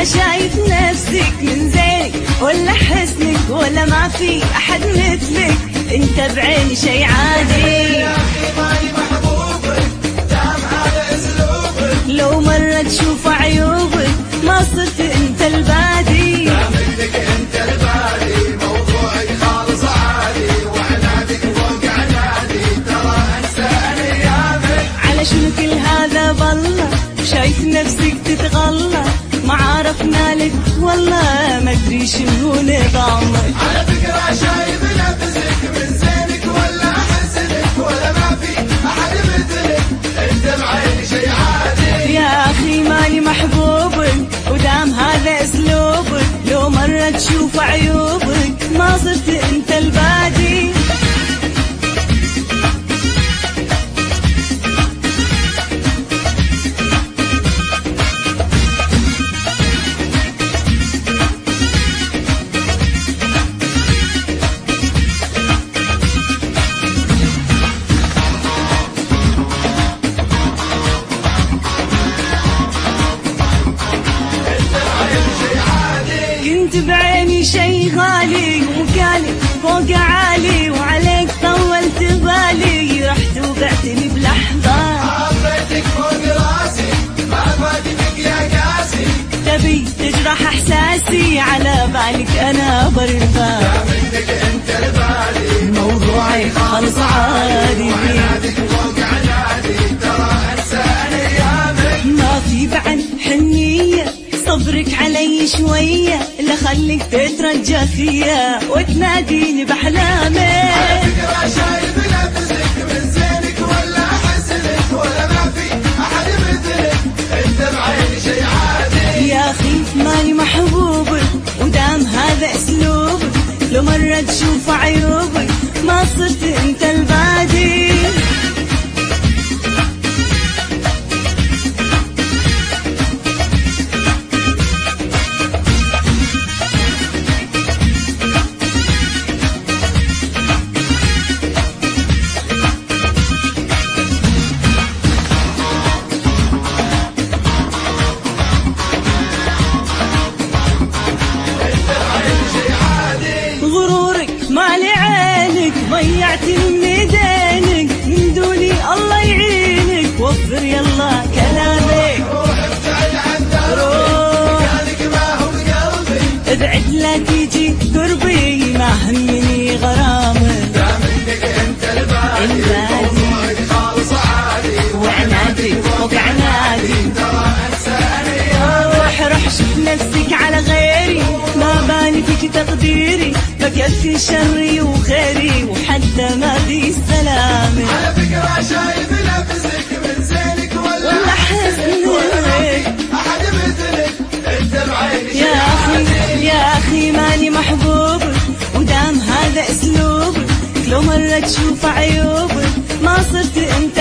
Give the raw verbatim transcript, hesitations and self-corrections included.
شايف نفسك من زينك ولا حسنك ولا ما في أحد مثلك؟ انت بعيني شي عادي يا أخي ماني محبوبك دام هذا أسلوبك. لو مرة تشوف عيوبك ما صرت انت البادي. دام انك انت البادي موضوعك خالص عادي وعنادك فوق عنادي ترى انسى ايامك. على شنو كل هذا بالله شايف نفسك تتغلى؟ ما عرفنا لك والله ما ادري شنو نظامك. على فكرة شايف نفسك من زينك ولا حسنك ولا ما في احد مثلك؟ انت بعيني شي عادي يا اخي ماني محبوبك ودام هذا اسلوبك. لو مرة تشوف عيوبك ما صرت انت البادي. كنت بعيني شي غالي ومكاني فوق عالي وعليك طولت بالي رحت وبعتني بلحظة. حبيتك فوق راسي ما فاتتك يا قاسي. تبي تجرح احساسي على بالك انا برضى. دام انك انت البادي موضوعي خالص عادي وعنادك فوق عنادي ترى انسى ايامك. ما في بعد حنية صبرك علي شوية لا خليك تترجى فيا وتناديني بأحلامك. على فكرة شايف نفسك من زينك ولا حسنك ولا ما في أحد مثلك؟ أنت بعيني شي عادي يا أخي ماني محبوبك ودام هذا أسلوبك. لو مرة تشوف عيوبك ما صرت أنت البادي. مالي عينك ضيعتني من ايدينك من دوني الله يعينك. وفر يلا كلامك روح ابتعد عن دربي مكانك ما هو بقلبي. ابعد لا تيجي قربي ما همني غرامك. دام انك انت البادي موضوعك خالص عادي وعنادي فوق عنادي ترى انسى ايامك. روح روح شوف نفسك على غيري ما باني فيك تقديري. بكفي شري وخيري وحتى ما في سلامي. على فكرة شايف نفسك من زينك ولا ولا حسنك ولا ما في أحد مثلك؟ أنت بعيني شي يا أخي عادي يا أخي ماني محبوبك ودام هذا أسلوبك. لو مرة تشوف عيوبك ما صرت أنت